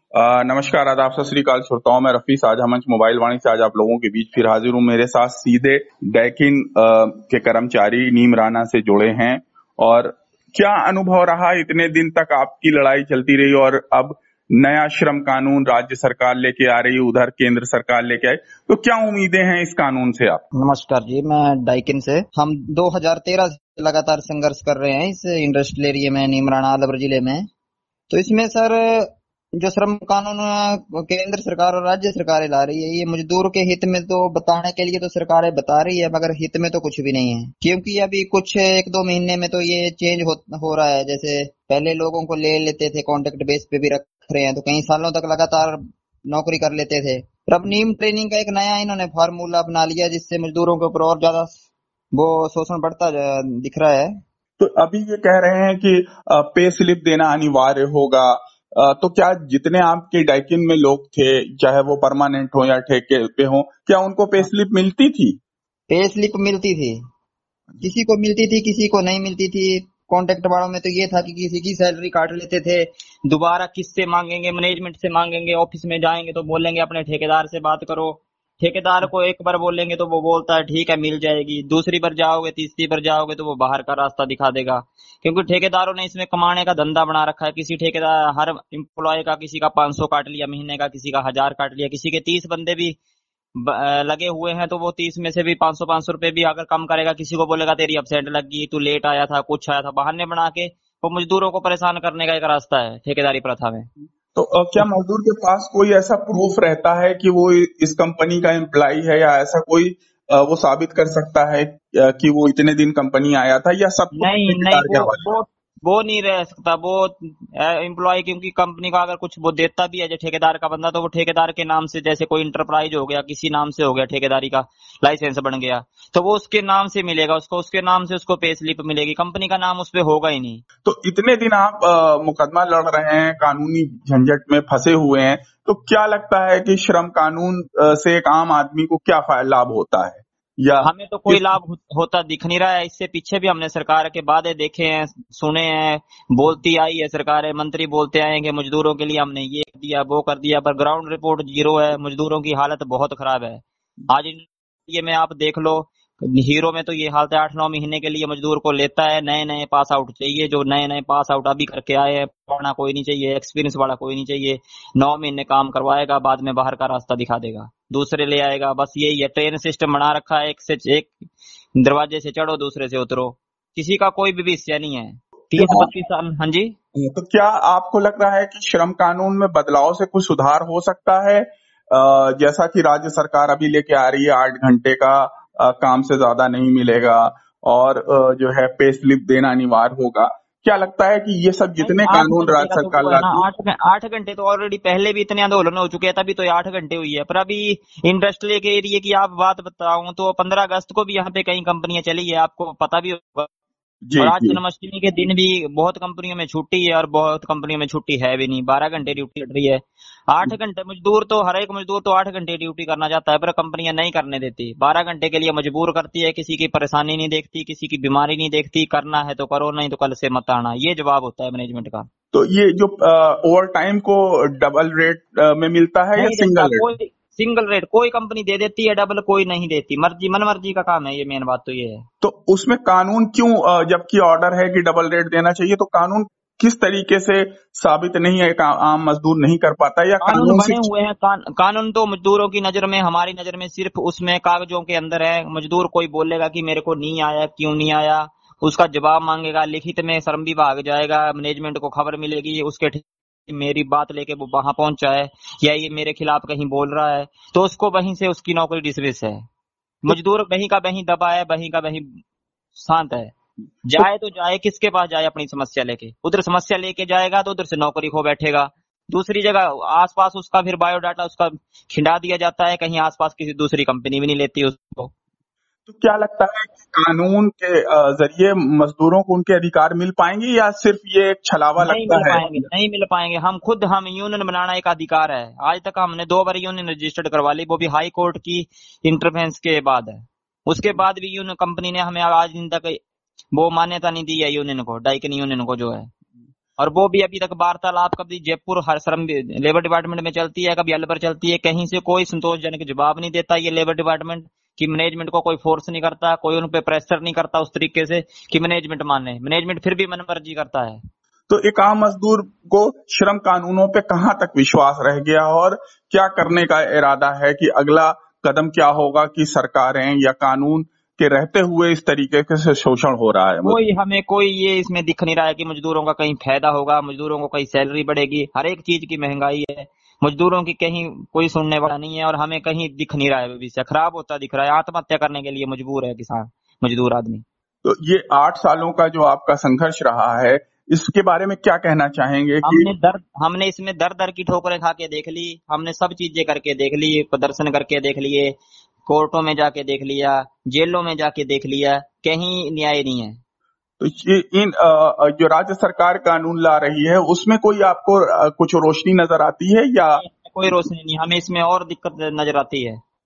नमस्कार, आदाब, सत श्री अकाल श्रोताओं। मैं रफी साझा मंच मोबाइल वाणी से आज आप लोगों के बीच फिर हाजिर हूं। मेरे साथ सीधे डैकिन के कर्मचारी नीम राणा से जुड़े हैं। और क्या अनुभव रहा, इतने दिन तक आपकी लड़ाई चलती रही और अब नया श्रम कानून राज्य सरकार लेके आ रही है, उधर केंद्र सरकार लेके आई, तो क्या उम्मीदें हैं इस कानून से आप? नमस्कार जी, मैं डाइकिन से। हम 2013 से लगातार संघर्ष कर रहे हैं इस इंडस्ट्रियल एरिया में, नीमराना अलवर जिले में। तो इसमें सर, जो श्रम कानून केंद्र सरकार और राज्य सरकारें ला रही है, ये मजदूर के हित में तो बताने के लिए तो सरकारें बता रही है, मगर हित में तो कुछ भी नहीं है। क्योंकि अभी कुछ 1-2 महीने में तो ये चेंज हो रहा है। जैसे पहले लोगों को ले लेते थे, कॉन्ट्रैक्ट बेस पे भी रख रहे हैं, तो कई सालों तक लगातार नौकरी कर लेते थे। पर अब नीम ट्रेनिंग का एक नया इन्होंने फार्मूला अपना लिया, जिससे मजदूरों के ऊपर और ज्यादा वो शोषण बढ़ता दिख रहा है। तो अभी ये कह रहे हैं कि पे स्लिप देना अनिवार्य होगा। तो क्या जितने आपके डाइकिन में लोग थे, चाहे वो परमानेंट हो या ठेके पे हो, क्या उनको पे स्लिप मिलती थी? पे स्लिप मिलती थी, किसी को मिलती थी, किसी को नहीं मिलती थी। कॉन्ट्रैक्ट वालों में तो ये था कि किसी की सैलरी काट लेते थे, दोबारा किससे मांगेंगे, मैनेजमेंट से मांगेंगे, ऑफिस में जाएंगे तो बोलेंगे अपने ठेकेदार से बात करो। ठेकेदार को एक बार बोलेंगे तो वो बोलता है ठीक है मिल जाएगी, दूसरी बार जाओगे, तीसरी बार जाओगे तो वो बाहर का रास्ता दिखा देगा। क्योंकि ठेकेदारों ने इसमें कमाने का धंधा बना रखा है। किसी ठेकेदार, हर एम्प्लॉय का किसी का 500 काट लिया महीने का, किसी का 1000 काट लिया, किसी के 30 बंदे भी लगे हुए हैं तो वो 30 में से भी 500-500 रुपए भी अगर कम करेगा, किसी को बोलेगा तेरी एब्सेंट लग गई, तू लेट आया था, कुछ आया था, बहाने बना के वो मजदूरों को परेशान करने का एक रास्ता है ठेकेदारी प्रथा में। तो क्या मजदूर के पास कोई ऐसा प्रूफ रहता है कि वो इस कंपनी का एम्प्लॉय है, या ऐसा कोई वो साबित कर सकता है कि वो इतने दिन कंपनी आया था, या सब कुछ नहीं नहीं, ठेकेदार के हवाले? वो नहीं रह सकता वो एम्प्लॉय, क्योंकि कंपनी का अगर कुछ वो देता भी है जो ठेकेदार का बंदा, तो वो ठेकेदार के नाम से, जैसे कोई इंटरप्राइज हो गया, किसी नाम से हो गया, ठेकेदारी का लाइसेंस बन गया, तो वो उसके नाम से मिलेगा, उसको उसके नाम से उसको पे स्लिप मिलेगी, कंपनी का नाम उस पे होगा ही नहीं। तो इतने दिन आप मुकदमा लड़ रहे हैं, कानूनी झंझट में फंसे हुए हैं, तो क्या लगता है कि श्रम कानून से एक आम आदमी को क्या लाभ होता है, या हमें तो कोई लाभ होता दिख नहीं रहा है। इससे पीछे भी हमने सरकार के वादे देखे हैं, सुने हैं, बोलती आई है सरकार, मंत्री बोलते आए हैं कि मजदूरों के लिए हमने ये कर दिया, वो कर दिया, पर ग्राउंड रिपोर्ट जीरो है। मजदूरों की हालत बहुत खराब है। आज ये में आप देख लो, हीरो में तो ये हालत है, 8-9 महीने के लिए मजदूर को लेता है। नए नए पास आउट चाहिए, जो नए नए पास आउट अभी करके आए हैं, पुराना कोई नहीं चाहिए, एक्सपीरियंस वाला कोई नहीं चाहिए। 9 महीने काम करवाएगा, बाद में बाहर का रास्ता दिखा देगा, दूसरे ले आएगा। बस यही है, ट्रेन सिस्टम बना रखा है, एक से एक दरवाजे से चढ़ो, दूसरे से उतरो, किसी का कोई भी विषय नहीं है। 30-32 साल। हाँ जी। तो क्या आपको लग रहा है कि श्रम कानून में बदलाव से कुछ सुधार हो सकता है? जैसा कि राज्य सरकार अभी लेके आ रही है, 8 घंटे का काम से ज्यादा नहीं मिलेगा, और जो है पे स्लिप देना अनिवार्य होगा। क्या लगता है कि ये सब नहीं, जितने 8 कानून घंटे राज्य का तो सरकार वो है ना, लाती? 8 घंटे तो ऑलरेडी पहले भी इतने आंदोलन हो चुके हैं, तभी तो ये 8 घंटे हुई है। पर अभी इंडस्ट्रियल के एरिया की आप बात बताऊं तो 15 अगस्त को भी यहाँ पे कई कंपनियां चली है, आपको पता भी होगा। जी और आज जी। जन्माष्टमी के दिन भी बहुत कंपनियों में छुट्टी है, और बहुत कंपनियों में छुट्टी है भी नहीं, 12 घंटे ड्यूटी लग रही है। 8 घंटे मजदूर तो, हर एक मजदूर तो 8 घंटे ड्यूटी करना चाहता है, पर कंपनियां नहीं करने देती, 12 घंटे के लिए मजबूर करती है। किसी की परेशानी नहीं देखती, किसी की बीमारी नहीं देखती, करना है तो करो, नहीं तो कल से मत आना, ये जवाब होता है मैनेजमेंट का। तो ये जो ओवर टाइम को डबल रेट में मिलता है, या नहीं देता सिंगल रेट? कोई, सिंगल रेट कोई कंपनी दे देती है, डबल कोई नहीं देती, मर्जी मन मर्जी का काम है, ये मेन बात तो ये है। तो उसमें कानून क्यों, जबकि ऑर्डर है कि डबल रेट देना चाहिए, तो कानून किस तरीके से साबित नहीं है, आम मजदूर नहीं कर पाता, या कानून कानून बने सिर्फ? हुए हैं, कानून तो मजदूरों की नजर में, हमारी नजर में सिर्फ उसमें कागजों के अंदर है। मजदूर कोई बोलेगा कि मेरे को नहीं आया, क्यों नहीं आया, उसका जवाब मांगेगा, लिखित में श्रम विभाग जाएगा, मैनेजमेंट को खबर मिलेगी, उसके मेरी बात लेके वो वहां पहुंचा है, या ये मेरे खिलाफ कहीं बोल रहा है, तो उसको वहीं से उसकी नौकरी डिसमिस है। तो, मजदूर वहीं का वहीं दबा है, वहीं का वहीं शांत है। तो जाए तो जाए किसके पास जाए, अपनी समस्या लेके, उधर समस्या लेके जाएगा तो उधर से नौकरी खो बैठेगा। दूसरी जगह आसपास उसका फिर बायोडाटा उसका खिंडा दिया जाता है, कहीं आसपास किसी दूसरी कंपनी भी नहीं लेती उसको। तो क्या लगता है कि कानून के जरिए मजदूरों को उनके अधिकार मिल पाएंगे, या सिर्फ ये एक छलावा नहीं लगता मिल है? पाएंगे, नहीं मिल पाएंगे। हम यूनियन बनाना एक अधिकार है। आज तक हमने 2 बार यूनियन रजिस्टर्ड करवा ली, वो भी हाई कोर्ट की इंटरफेरेंस के बाद है। उसके बाद भी यूनियन कंपनी ने हमें आज दिन तक वो मान्यता नहीं दी है यूनियन को, डाइकिन यूनियन को जो है। और वो भी अभी तक वार्तालाप कभी जयपुर हर श्रम लेबर डिपार्टमेंट में चलती है, कभी अलवर चलती है, कहीं से कोई संतोषजनक जवाब नहीं देता ये लेबर डिपार्टमेंट, कि मैनेजमेंट को कोई फोर्स नहीं करता, कोई उन पे प्रेशर नहीं करता उस तरीके से कि मैनेजमेंट माने। मैनेजमेंट फिर भी मनमर्जी करता है। तो एक आम मजदूर को श्रम कानूनों पे कहां तक विश्वास रह गया और क्या करने का इरादा है कि अगला कदम क्या होगा कि सरकारें या कानून के रहते हुए इस तरीके से शोषण हो रहा है? हमें कोई ये इसमें दिख नहीं रहा है कि मजदूरों का कहीं फायदा होगा, मजदूरों को कहीं सैलरी बढ़ेगी। हर एक चीज की महंगाई है, मजदूरों की कहीं कोई सुनने वाला नहीं है और हमें कहीं दिख नहीं रहा है, भविष्य खराब होता दिख रहा है। आत्महत्या करने के लिए मजबूर है किसान, मजदूर आदमी। तो ये 8 सालों का जो आपका संघर्ष रहा है, इसके बारे में क्या कहना चाहेंगे कि हमने इसमें दर दर की ठोकरें खा के देख ली, हमने सब चीजें करके देख ली, प्रदर्शन करके देख लिए, कोर्टों में जाके देख लिया, जेलों में जाके देख लिया, कहीं न्याय नहीं है। तो ये जो राज्य सरकार कानून ला रही है उसमें कोई आपको कुछ रोशनी नजर आती है या? कोई रोशनी नहीं, हमें इसमें और दिक्कत नजर आती है।